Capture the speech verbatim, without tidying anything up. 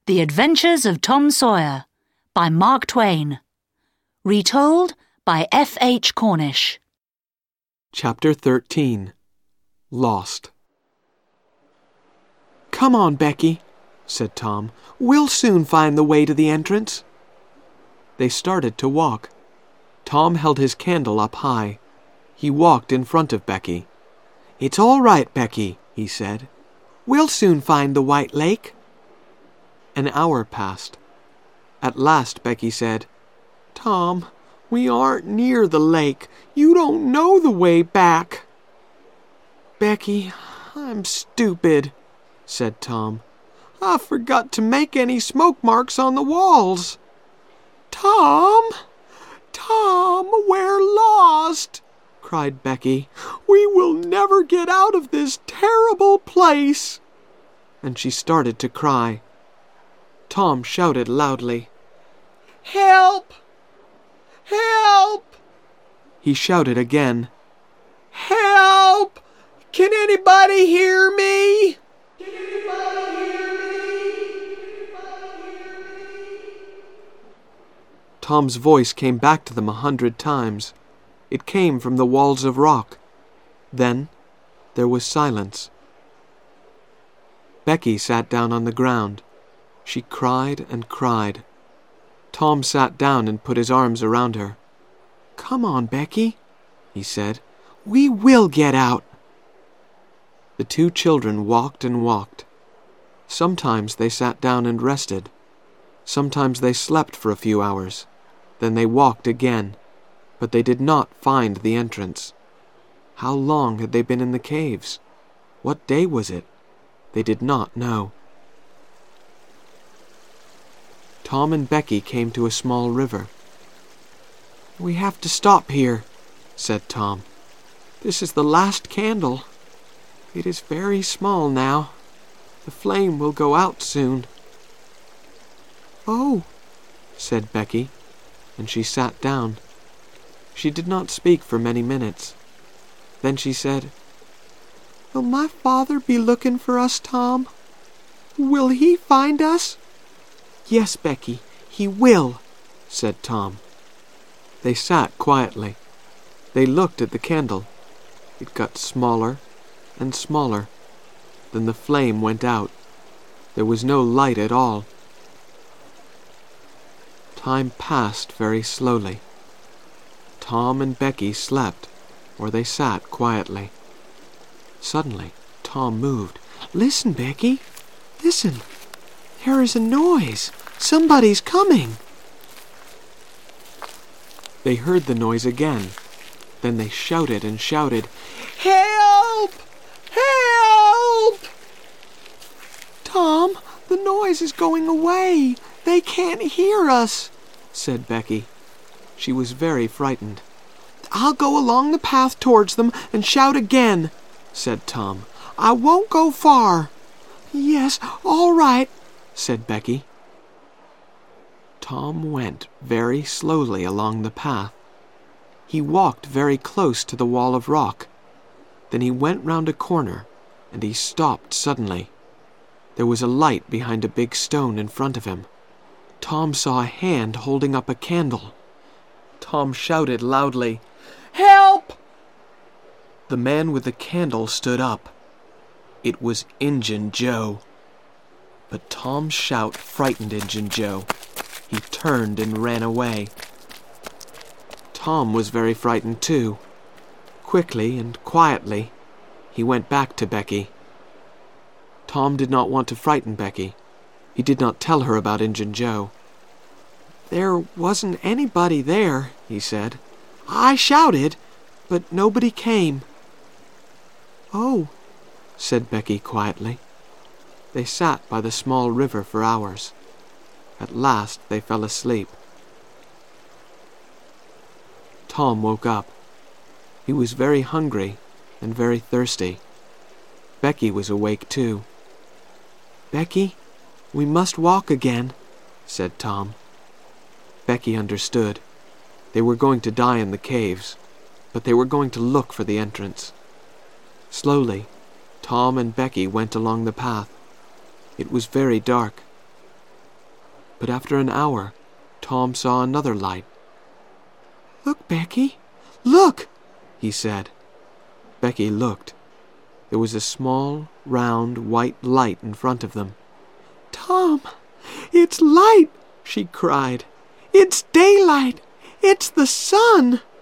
The Adventures of Tom Sawyer by Mark Twain. Retold by F. H. Cornish. Chapter thirteen. Lost. "Come on, Becky," said Tom. "We'll soon find the way to the entrance." They started to walk. Tom held his candle up high. He walked in front of Becky. "It's all right, Becky," he said. "We'll soon find the White Lake." An hour passed. At last Becky said, "Tom, we aren't near the lake. You don't know the way back." "Becky, I'm stupid," said Tom. "I forgot to make any smoke marks on the walls." "Tom, Tom, we're lost," cried Becky. "We will never get out of this terrible place." And she started to cry. Tom shouted loudly, "Help! Help!" He shouted again, "Help! Can anybody hear me? Can anybody hear me? Can anybody hear me?" Tom's voice came back to them a hundred times. It came from the walls of rock. Then there was silence. Becky sat down on the ground. She cried and cried. Tom sat down and put his arms around her. "Come on, Becky," he said. "We will get out." The two children walked and walked. Sometimes they sat down and rested. Sometimes they slept for a few hours. Then they walked again, but they did not find the entrance. How long had they been in the caves? What day was it? They did not know. Tom and Becky came to a small river. "We have to stop here," said Tom. "This is the last candle. It is very small now. The flame will go out soon." "Oh," said Becky, and she sat down. She did not speak for many minutes. Then she said, "Will my father be looking for us, Tom? Will he find us?" "Yes, Becky, he will," said Tom. They sat quietly. They looked at the candle. It got smaller and smaller. Then the flame went out. There was no light at all. Time passed very slowly. Tom and Becky slept, or they sat quietly. Suddenly, Tom moved. "Listen, Becky, listen. There is a noise. Somebody's coming." They heard the noise again. Then they shouted and shouted, "Help! Help!" "Tom, the noise is going away. They can't hear us," said Becky. She was very frightened. "I'll go along the path towards them and shout again," said Tom. "I won't go far." "Yes, all right," said Becky. Tom went very slowly along the path. He walked very close to the wall of rock. Then he went round a corner, and he stopped suddenly. There was a light behind a big stone in front of him. Tom saw a hand holding up a candle. Tom shouted loudly, "Help!" The man with the candle stood up. It was Injun Joe. But Tom's shout frightened Injun Joe. He turned and ran away. Tom was very frightened too. Quickly and quietly, he went back to Becky. Tom did not want to frighten Becky. He did not tell her about Injun Joe. "There wasn't anybody there," he said. "I shouted, but nobody came." "Oh," said Becky quietly. They sat by the small river for hours. At last they fell asleep. Tom woke up. He was very hungry and very thirsty. Becky was awake too. "Becky, we must walk again," said Tom. Becky understood. They were going to die in the caves, but they were going to look for the entrance. Slowly, Tom and Becky went along the path. It was very dark. But after an hour, Tom saw another light. "Look, Becky, look," he said. Becky looked. There was a small, round, white light in front of them. "Tom, it's light!" she cried. "It's daylight! It's the sun!"